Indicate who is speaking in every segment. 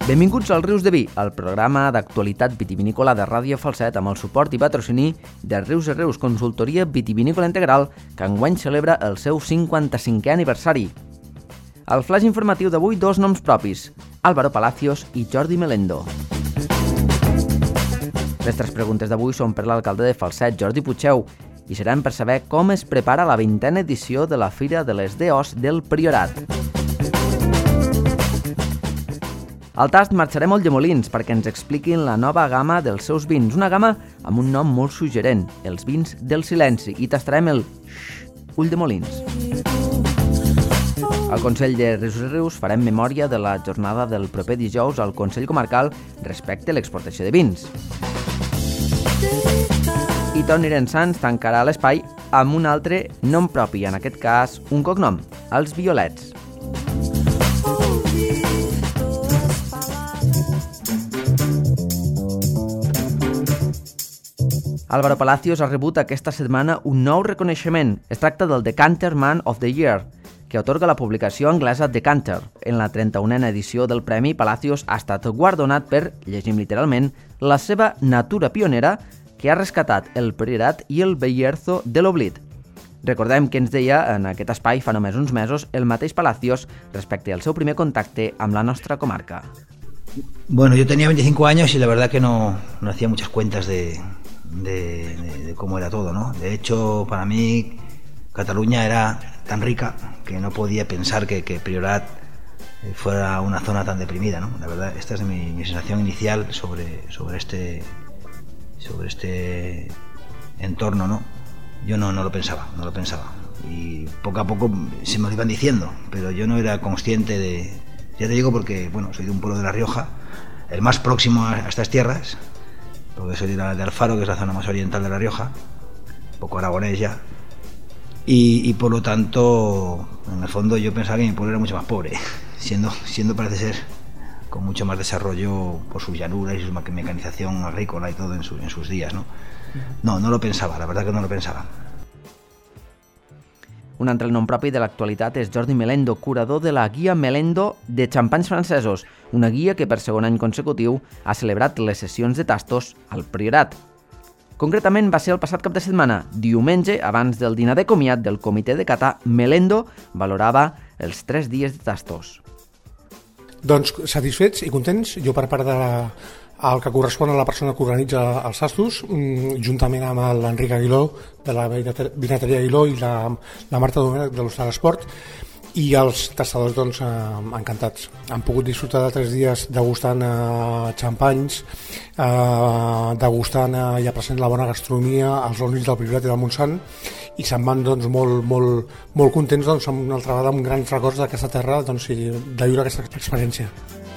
Speaker 1: Benvinguts al Rius de Vi, el programa d'actualitat vitivinícola de Ràdio Falset amb el suport i patrocini de Rius i Rius, consultoria vitivinícola integral que enguany celebra el seu 55è aniversari. Al flash informatiu d'avui, dos noms propis, Álvaro Palacios i Jordi Melendo. Les tres preguntes d'avui són per l'alcalde de Falset, Jordi Puigdeu, i seran per saber com es prepara la 20a edició de la Fira de les DOs del Priorat. Al tast marxarem al Llemolins perquè ens expliquin la nova gamma dels seus vins, una gamma amb un nom molt suggerent, els vins del silenci, i tastarem el Ulldemolins. Al Consell de Rius i Rius farem memòria de la jornada del proper dijous al Consell Comarcal respecte a l'exportació de vins. I Toni Rensans tancarà l'espai amb un altre nom propi, en aquest cas un cognom, els Violets. Álvaro Palacios ha rebut aquesta setmana un nou reconeixement. Es tracta del Decanter Man of the Year, que atorga la publicació anglesa Decanter. En la 31a edició del Premi, Palacios ha estat guardonat per, llegim literalment, la seva natura pionera que ha rescatat el Priorat i el Bierzo de l'oblit. Recordem que ens deia en aquest espai fa només uns mesos el mateix Palacios respecte al seu primer contacte amb la nostra comarca.
Speaker 2: Bueno, yo tenía 25 años y la verdad que no hacía muchas cuentas de cómo era todo, ¿no? De hecho, para mí Cataluña era tan rica que no podía pensar que Priorat fuera una zona tan deprimida, ¿no? La verdad, esta es mi sensación inicial sobre este entorno, ¿no? Yo no lo pensaba. Y poco a poco se me lo iban diciendo, pero yo no era consciente de... Ya te digo porque, bueno, soy de un pueblo de La Rioja, el más próximo a estas tierras, porque soy de Alfaro, que es la zona más oriental de La Rioja, un poco aragonés ya, y por lo tanto, en el fondo yo pensaba que mi pueblo era mucho más pobre, siendo parece ser con mucho más desarrollo por sus llanuras y su mecanización agrícola y todo en sus días, ¿no? No lo pensaba, la verdad que no lo pensaba.
Speaker 1: Un altre nom propi de l'actualitat és Jordi Melendo, curador de la Guia Melendo de xampanys francesos, una guia que per segon any consecutiu ha celebrat les sessions de tastos al Priorat. Concretament va ser el passat cap de setmana, diumenge, abans del dinar de comiat del comitè de cata. Melendo valorava els 3 dies de tastos.
Speaker 3: Doncs satisfets i contents, jo per part el que correspon a la persona que organitza els tastos, juntament amb l'Enric Aguiló de la vinateria Aguiló i la Marta Domènech de l'Hostal Esport, i els tastadors doncs, encantats. Han pogut disfrutar de 3 dies degustant xampanys, degustant i apreciant la bona gastronomia, els olins del Priorat i del Montsant, i se'n van doncs, molt contents, doncs, una altra vegada amb grans records d'aquesta terra, doncs, i de viure aquesta experiència.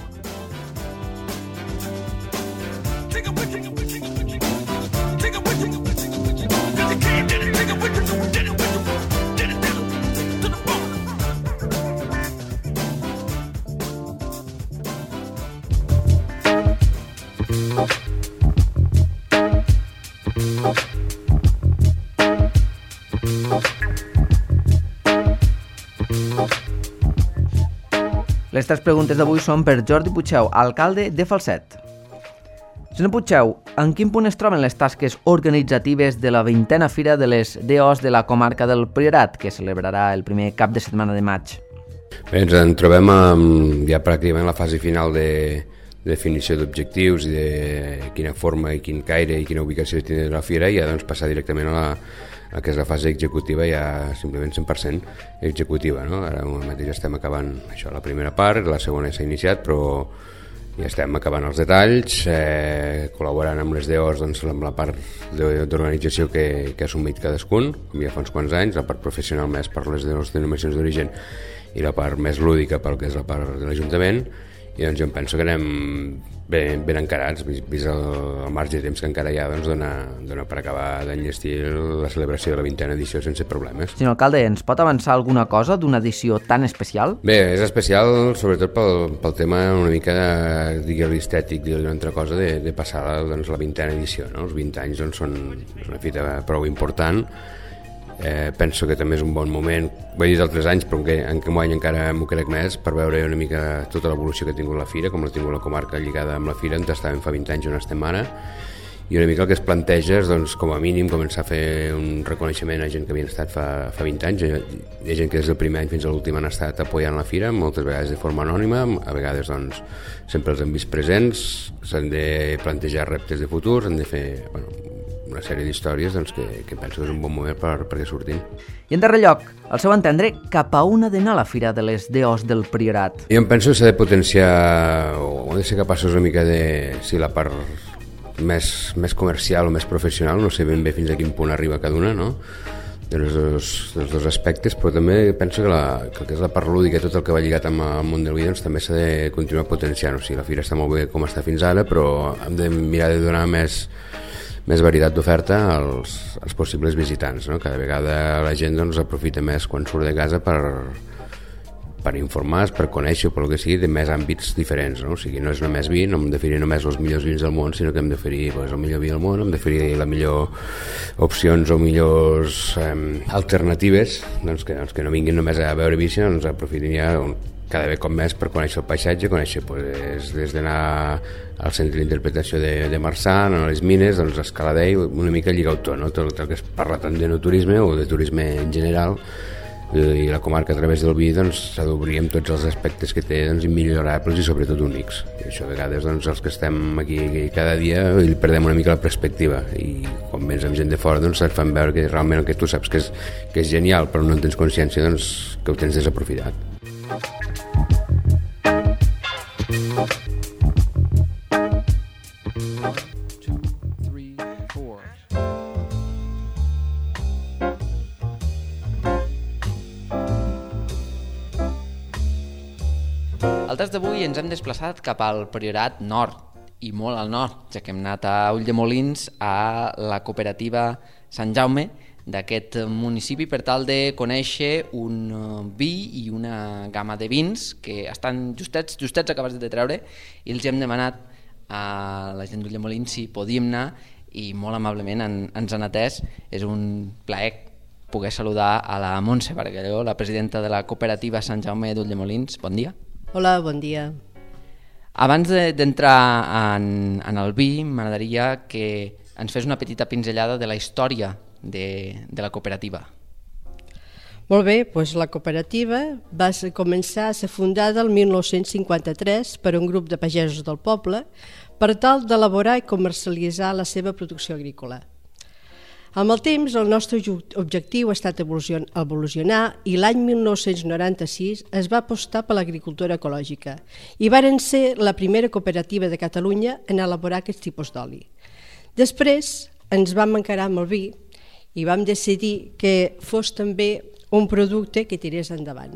Speaker 1: Les 3 preguntes d'avui són per Jordi Puigdeu, alcalde de Falset. Senyor Puigdeu, en quin punt es troben les tasques organitzatives de la 20a Fira de les DOs de la comarca del Priorat, que celebrarà el primer cap de setmana de maig?
Speaker 4: Bé, ens en trobem ja pràcticament la fase final de definició d'objectius i de quina forma i quin caire i quina ubicació tindrà la fira, i ja doncs, passar directament a que és la fase executiva, ja simplement 100% executiva, no? Ara mateix estem acabant això, la primera part, la segona s'ha iniciat, però ja estem acabant els detalls, col·laborant amb les DOs, doncs, amb la part d'organització que ha assumit cadascun, com ja fa uns quants anys, la part professional més per les denominacions d'origen i la part més lúdica pel que és la part de l'Ajuntament, i doncs jo em penso que anem ben encarats, vist el marge de temps que encara hi ha, doncs dona per acabar d'enllestir la celebració de la 20a edició sense problemes.
Speaker 1: Senyor alcalde, ens pot avançar alguna cosa d'una edició tan especial?
Speaker 4: Bé, és especial sobretot pel tema una mica, digui-li estètic, digui-li una altra cosa, de passar doncs, la 20a edició, no? Els 20 anys doncs, són una fita prou important, Penso que també és un bon moment, ho he dit altres anys, però enguany encara m'ho crec més, per veure una mica tota l'evolució que ha tingut la fira, com l'ha tingut la comarca lligada amb la fira, on estàvem fa 20 anys on estem ara, i una mica el que es planteja és, doncs, com a mínim, començar a fer un reconeixement a gent que havien estat fa 20 anys. Hi ha gent que des del primer any fins a l'últim han estat apoyant la fira, moltes vegades de forma anònima, a vegades doncs, sempre els hem vist presents, s'han de plantejar reptes de futur, han de fer una sèrie d'històries doncs, que penso que és un bon moment perquè surtin.
Speaker 1: I en darrer lloc, al seu entendre, cap a on ha d'anar la Fira de les DOs del Priorat?
Speaker 4: Jo em penso que s'ha de potenciar, o hem de ser capaços una mica de, si la part més comercial o més professional, no sé ben bé fins a quin punt arriba cada una, no? dels dos aspectes, però també penso que és la part lúdica, tot el que va lligat amb el món del vi, doncs també s'ha de continuar potenciant. O sigui, la fira està molt bé com està fins ara, però hem de mirar de donar més varietat d'oferta als possibles visitants, no? Cada vegada la gent doncs, aprofita més quan surt de casa per informar-se, per conèixer, per el que sigui, de més àmbits diferents, no? O sigui, no és només vi, no hem d'oferir només els millors vins del món, sinó que hem d'oferir el millor vi del món, hem d'oferir la millor opcions o millors alternatives, doncs que no vinguin només a veure vi, sinó doncs aprofitin ja cada vegada com més per conèixer el paisatge, conèixer des d'anar al centre d'interpretació de Marçà, a les mines, doncs a Escaladell, una mica lligar-ho tot, no? Tot el que es parla tant de no turisme o de turisme en general, i la comarca a través del vi s'ha d'obrir amb tots els aspectes que té immillorables i sobretot únics. I això a vegades els que estem aquí cada dia hi perdem una mica la perspectiva, i quan vens amb gent de fora et fan veure que realment el que tu saps que és genial però no en tens consciència que ho tens desaprofitat.
Speaker 1: El tast d'avui ens hem desplaçat cap al Priorat Nord, i molt al nord, ja que hem anat a Ulldemolins, a la cooperativa Sant Jaume d'aquest municipi, per tal de conèixer un vi i una gamma de vins que estan justets acabats de treure, i els hem demanat a la gent d'Ulldemolins si podíem anar, i molt amablement ens han atès. És un plaer poder saludar a la Montse Bargalló, la presidenta de la cooperativa Sant Jaume d'Ulldemolins. Bon dia.
Speaker 5: Hola, bon dia.
Speaker 1: Abans d'entrar en el vi, m'agradaria que ens fes una petita pinzellada de la història de la cooperativa.
Speaker 5: Molt bé, doncs la cooperativa va començar a ser fundada el 1953 per un grup de pagesos del poble per tal d'elaborar i comercialitzar la seva producció agrícola. Amb el temps, el nostre objectiu ha estat evolucionar, i l'any 1996 es va apostar per l'agricultura ecològica i varen ser la primera cooperativa de Catalunya en elaborar aquest tipus d'oli. Després ens vam encarar amb el vi i vam decidir que fos també un producte que tirés endavant.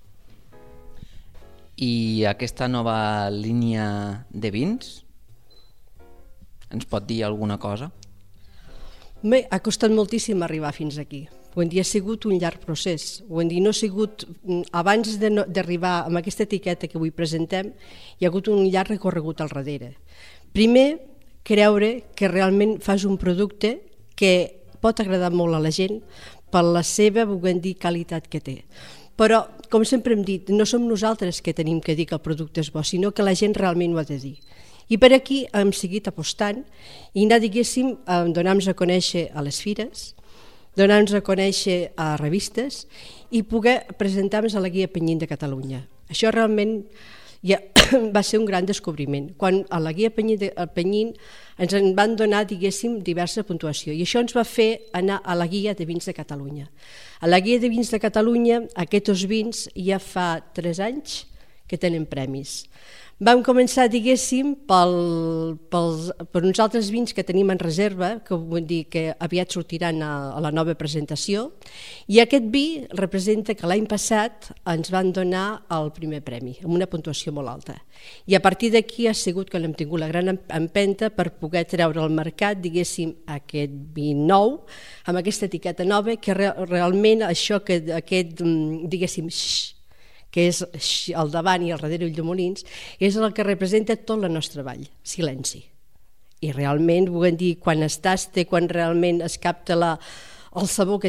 Speaker 1: I aquesta nova línia de vins, ens pot dir alguna cosa?
Speaker 5: Bé, ha costat moltíssim arribar fins aquí. Ho hem dit, ha sigut un llarg procés. Ho hem dit, no ha sigut... Abans d'arribar amb aquesta etiqueta que avui presentem, hi ha hagut un llarg recorregut al darrere. Primer, creure que realment fas un producte que pot agradar molt a la gent per la seva, volem dir, qualitat que té. Però, com sempre hem dit, no som nosaltres que tenim que dir que el producte és bo, sinó que la gent realment ho ha de dir. I per aquí hem seguit apostant i anar, diguéssim, donar-nos a conèixer a les fires, donar-nos a conèixer a revistes i poder presentar-nos a la Guia Penyín de Catalunya. Això realment ja va ser un gran descobriment. Quan a la Guia Penyín ens en van donar, diguéssim, diversa puntuació, i això ens va fer anar a la Guia de Vins de Catalunya. A la Guia de Vins de Catalunya aquests vins ja fa 3 anys que tenen premis. Vam començar, diguéssim, per uns altres vins que tenim en reserva, que vull dir que aviat sortiran a la nova presentació, i aquest vi representa que l'any passat ens van donar el primer premi, amb una puntuació molt alta. I a partir d'aquí ha sigut que l'hem tingut la gran empenta per poder treure al mercat, diguéssim, aquest vi nou, amb aquesta etiqueta nova, que realment això, diguéssim, que és al davant i al darrere Ulldemolins, és el que representa tot la nostra vall, silenci. I realment, vull dir, quan es tasta, quan realment es capta el sabor que té,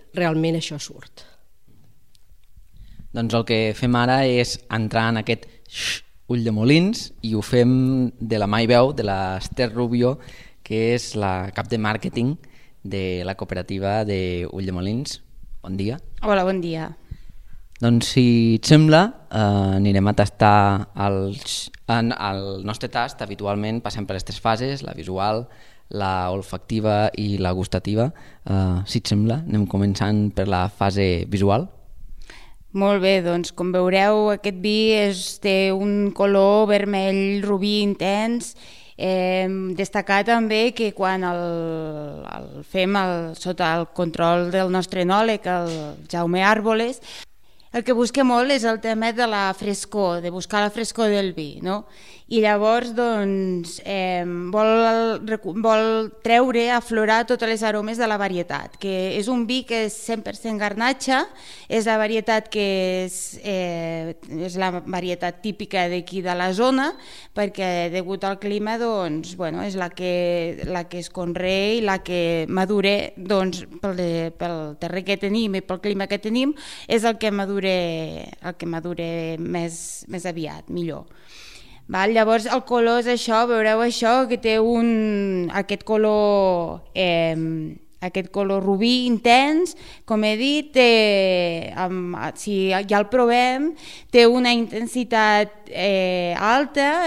Speaker 5: realment això surt.
Speaker 1: Doncs el que fem ara és entrar en aquest Ulldemolins i ho fem de la mà i veu de l'Ester Rubio, que és la cap de màrqueting de la cooperativa de Ulldemolins. Bon dia.
Speaker 6: Hola, bon dia.
Speaker 1: Doncs si et sembla, anirem a tastar en el nostre tast. Habitualment passem per les tres fases, la visual, la olfactiva i la gustativa. Si et sembla, anem començant per la fase visual.
Speaker 6: Molt bé, doncs com veureu aquest vi té un color vermell rubí intens. Destacar també que quan el fem sota el control del nostre enòleg, el Jaume Àrboles, el que busca molt és el tema de la frescor, de buscar la frescor del vi, no? I llavors doncs, vol treure, aflorar totes les aromes de la varietat, que és un vi que és 100% garnatxa, és la varietat que és la varietat típica d'aquí de la zona, perquè degut al clima doncs, bueno, és la que es conrea i la que madura doncs, pel terreny que tenim i pel clima que tenim, és el que madura més aviat, millor. Llavors el color és això, veureu això, que té aquest color rubí intens, com he dit, si ja el provem, té una intensitat alta,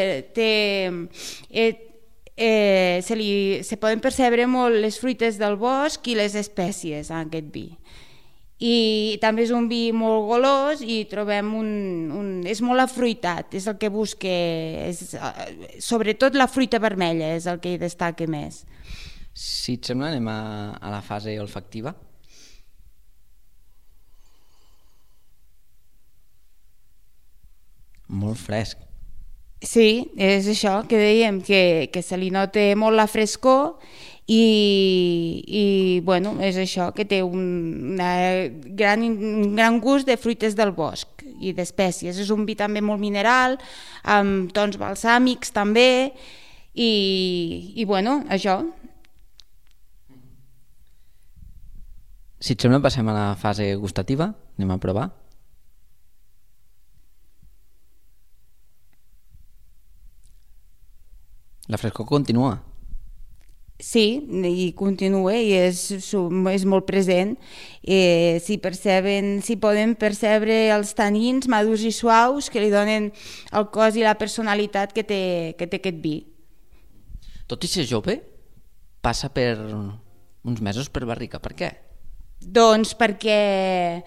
Speaker 6: se poden percebre molt les fruites del bosc i les espècies en aquest vi. I també és un vi molt golós i trobem és molt afruitat, és el que busca, sobretot la fruita vermella és el que hi destaca més.
Speaker 1: Si et sembla, anem a la fase olfactiva. Molt fresc.
Speaker 6: Sí, és això que dèiem, que se li nota molt la frescor i bueno, és això, que té un gran gust de fruites del bosc i d'espècies. És un vi també molt mineral, amb tons balsàmics també, i bueno, això.
Speaker 1: Si et sembla, passem a la fase gustativa. Anem a provar. La frescor continua.
Speaker 6: Sí, i continua i és molt present. Si poden percebre els tanins madurs i suaus que li donen el cos i la personalitat que té aquest vi.
Speaker 1: Tot i ser jove, passa per uns mesos per barrica. Per què?
Speaker 6: Doncs perquè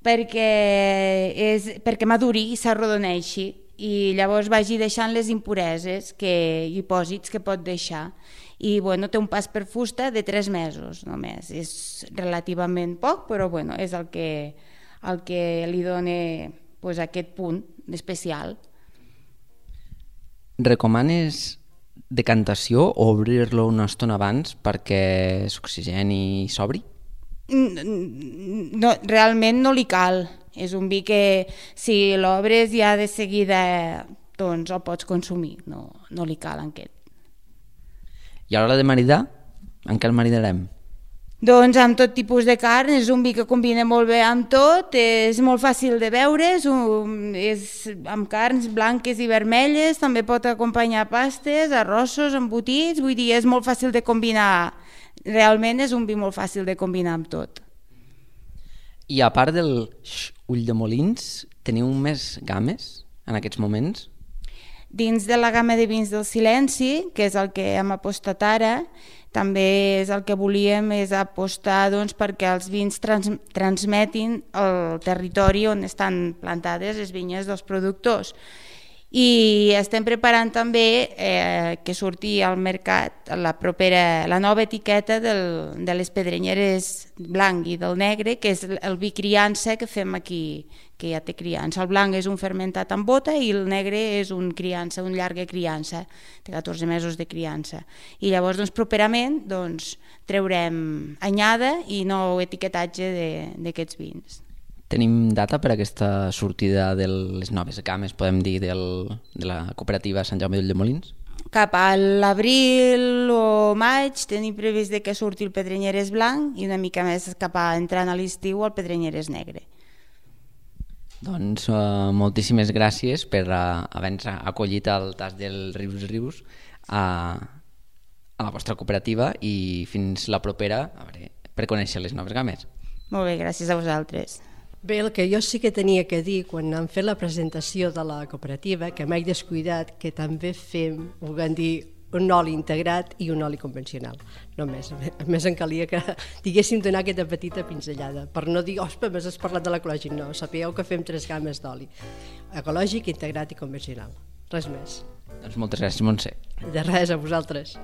Speaker 6: maduri i s'arrodoneixi i llavors vagi deixant les impureses i dipòsits que pot deixar. I bueno, té un pas per fusta de 3 mesos només. És relativament poc, però bueno, és el que li dona aquest punt especial.
Speaker 1: Recomanes decantació o obrir-lo una estona abans perquè s'oxigeni i s'obri?
Speaker 6: No, realment no li cal. És un vi que si l'obres ja de seguida doncs el pots consumir, no li cal aquest.
Speaker 1: I a l'hora de maridar, en què el maridarem?
Speaker 6: Doncs amb tot tipus de carn, és un vi que combina molt bé amb tot, és molt fàcil de beure, és amb carns blanques i vermelles, també pot acompanyar pastes, arrossos, embotits, vull dir, és molt fàcil de combinar, realment és un vi molt fàcil de combinar amb tot.
Speaker 1: I a part del Ulldemolins, teniu més games en aquests moments?
Speaker 6: Dins de la gamma de vins del silenci, que és el que hem apostat ara, també és el que volíem, és apostar perquè els vins transmetin el territori on estan plantades les vinyes dels productors. I estem preparant també que surti al mercat la nova etiqueta de les pedrenyeres blanc i del negre, que és el vi criança que fem aquí, que ja té criança. El blanc és un fermentat amb bota i el negre és un criança, un llarga criança, té 14 mesos de criança. I llavors properament treurem anyada i nou etiquetatge d'aquests vins.
Speaker 1: Tenim data per aquesta sortida de les noves games, podem dir, de la cooperativa Sant Jaume d'Ulldemolins?
Speaker 6: Cap a l'abril o maig tenim previst de que surti el Pedrenyeres blanc i una mica més cap a entrant a l'estiu el Pedrenyeres negre.
Speaker 1: Doncs moltíssimes gràcies per haver-nos acollit al tas del Rius a la vostra cooperativa i fins la propera per conèixer les noves games.
Speaker 6: Molt bé, gràcies a vosaltres.
Speaker 5: Bé, el que jo sí que tenia que dir quan hem fet la presentació de la cooperativa, que m'he descuidat que també fem, vulguem dir, un oli integrat i un oli convencional. Només. A més en calia que diguéssim donar aquesta petita pinzellada, per no dir, ospa, més has parlat de l'ecològic. No, sapigueu que fem 3 games d'oli. Ecològic, integrat i convencional. Res més.
Speaker 1: Doncs moltes gràcies, Montse.
Speaker 5: De res, a vosaltres.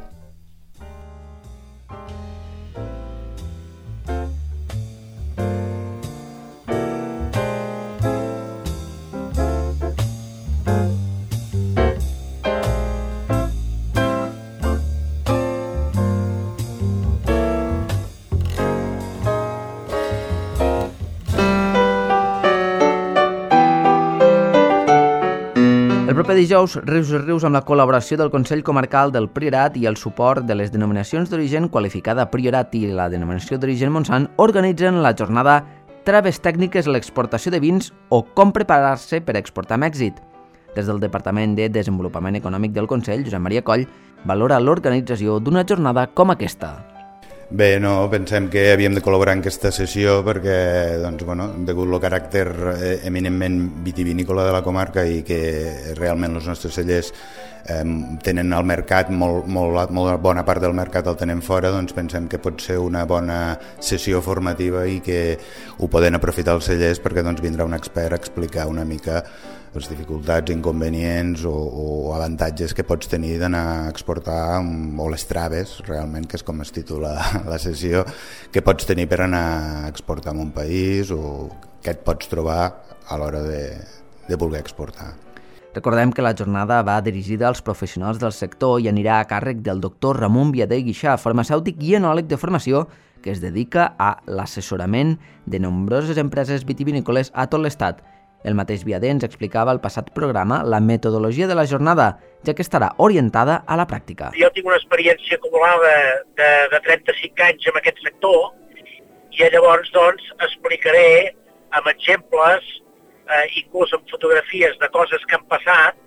Speaker 1: El proper dijous, Rius i Rius, amb la col·laboració del Consell Comarcal del Priorat i el suport de les denominacions d'origen qualificada Priorat i la denominació d'origen Montsant, organitzen la jornada Traves tècniques a l'exportació de vins o com preparar-se per exportar amb èxit. Des del Departament de Desenvolupament Econòmic del Consell, Josep Maria Coll, valora l'organització d'una jornada com aquesta.
Speaker 7: Bé, no, pensem que havíem de col·laborar en aquesta sessió perquè, doncs, degut al caràcter eminentment vitivinícola de la comarca i que realment els nostres cellers tenen al mercat, molt bona part del mercat el tenen fora, doncs pensem que pot ser una bona sessió formativa i que ho poden aprofitar els cellers perquè doncs, vindrà un expert a explicar una mica les dificultats, inconvenients o avantatges que pots tenir d'anar a exportar, o les traves, realment, que és com es titula la sessió, que pots tenir per anar a exportar en un país o que et pots trobar a l'hora de voler exportar.
Speaker 1: Recordem que la jornada va dirigida als professionals del sector i anirà a càrrec del doctor Ramon Viader Guixà, farmacèutic i enòleg de formació que es dedica a l'assessorament de nombroses empreses vitivinícoles a tot l'estat. El mateix Viader ens explicava al passat programa la metodologia de la jornada, ja que estarà orientada a la pràctica.
Speaker 8: Jo tinc una experiència acumulada de 35 anys en aquest sector i llavors doncs, explicaré amb exemples, inclús amb fotografies de coses que han passat,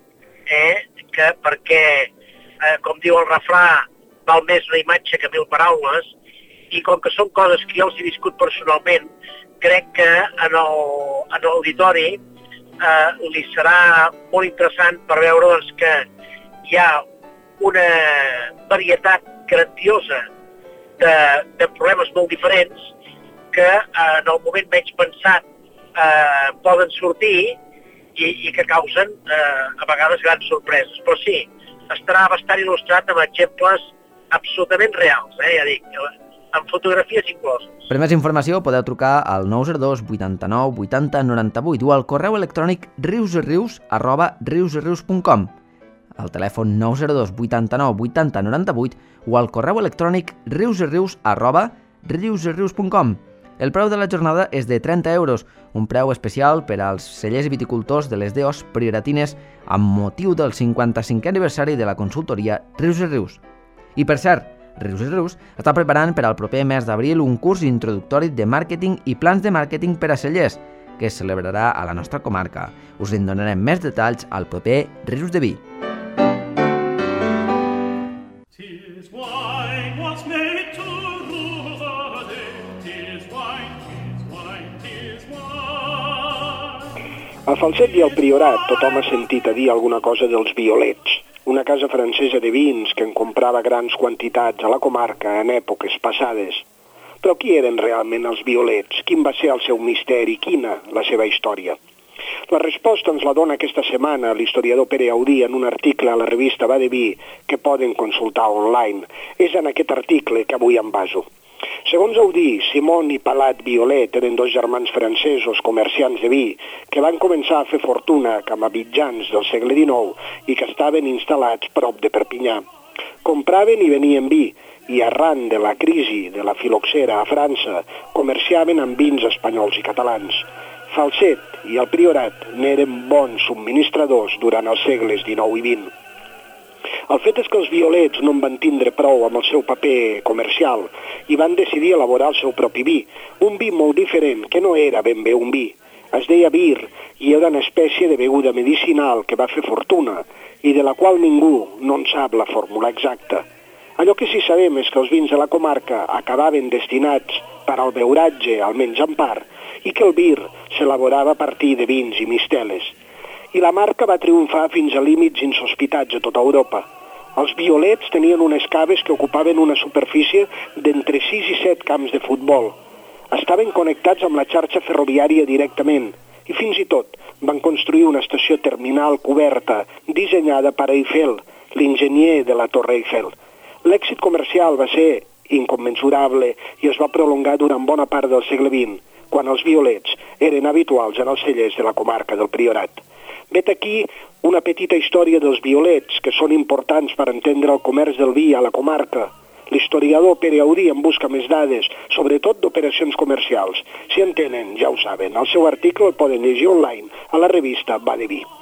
Speaker 8: perquè, com diu el refrà, val més una imatge que 1000 paraules, i com que són coses que jo els he viscut personalment, crec que en l'auditori li serà molt interessant per veure doncs, que hi ha una varietat grandiosa de problemes molt diferents que en el moment menys pensat poden sortir i que causen a vegades grans sorpreses. Però sí, estarà bastant il·lustrat amb exemples absolutament reals, ja dic, amb fotografies incloses.
Speaker 1: Per més informació podeu trucar al 902 89 80 98 o al correu electrònic riusirius@riusirius.com, al telèfon 902 89 80 98 o al correu electrònic riusirius@riusirius.com. El preu de la jornada és de 30 €, un preu especial per als cellers i viticultors de les DOs prioratines amb motiu del 55è aniversari de la consultoria Rius i Rius. I per cert, Rius i Rius està preparant per al proper mes d'abril un curs introductori de màrqueting i plans de màrqueting per a cellers, que es celebrarà a la nostra comarca. Us en donarem més detalls al proper Rius de Vi.
Speaker 9: A Falset i al Priorat tothom ha sentit a dir alguna cosa dels Violets, una casa francesa de vins que en comprava grans quantitats a la comarca en èpoques passades. Però qui eren realment els Violets? Quin va ser el seu misteri? Quina la seva història? La resposta ens la dona aquesta setmana l'historiador Pere Audí en un article a la revista Va de Vi que poden consultar online. És en aquest article que avui em baso. Segons Audí, Simon i Palat Violet eren dos germans francesos comerciants de vi que van començar a fer fortuna cap a mitjans del segle XIX i que estaven instal·lats prop de Perpinyà. Compraven i venien vi i arran de la crisi de la filoxera a França comerciaven amb vins espanyols i catalans. Falset i el Priorat n'eren bons subministradors durant els segles XIX i XX. El fet és que els violets no en van tindre prou amb el seu paper comercial i van decidir elaborar el seu propi vi, un vi molt diferent, que no era ben bé un vi. Es deia bir i era una espècie de beguda medicinal que va fer fortuna i de la qual ningú no en sap la fórmula exacta. Allò que sí sabem és que els vins de la comarca acabaven destinats per al beuratge, almenys en part, i que el bir s'elaborava a partir de vins i misteles. I la marca va triomfar fins a límits insospitats a tota Europa. Els violets tenien unes caves que ocupaven una superfície d'entre 6 i 7 camps de futbol. Estaven connectats amb la xarxa ferroviària directament i fins i tot van construir una estació terminal coberta dissenyada per Eiffel, l'enginyer de la Torre Eiffel. L'èxit comercial va ser incommensurable i es va prolongar durant bona part del segle XX, quan els violets eren habituals en els cellers de la comarca del Priorat. Vet aquí una petita història dels violets, que són importants per entendre el comerç del vi a la comarca. L'historiador Pere Audí en busca més dades, sobretot d'operacions comercials. Si en tenen, ja ho saben, el seu article el poden llegir online a la revista Va de Vi.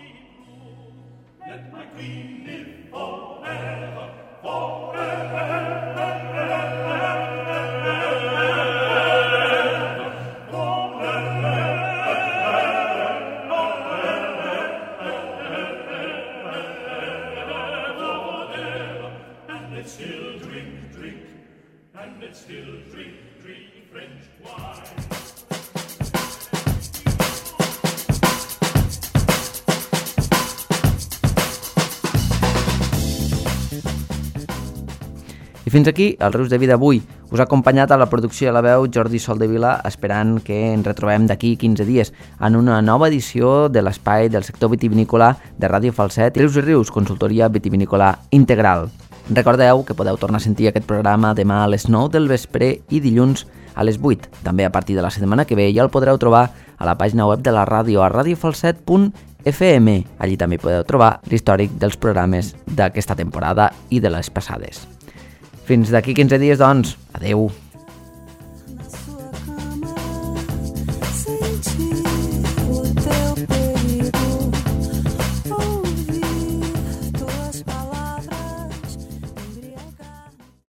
Speaker 1: I fins aquí el Rius de Vi d'avui. Us ha acompanyat a la producció i a la veu Jordi Soldevila, esperant que ens retrobem d'aquí 15 dies en una nova edició de l'espai del sector vitivinícola de Ràdio Falset, Rius i Rius, consultoria vitivinícola integral. Recordeu que podeu tornar a sentir aquest programa demà a les 9 del vespre i dilluns a les 8. També a partir de la setmana que ve ja el podreu trobar a la pàgina web de la ràdio a radiofalset.fm. Allí també podeu trobar l'històric dels programes d'aquesta temporada i de les passades. Fins d'aquí 15 dies, doncs. Adeu.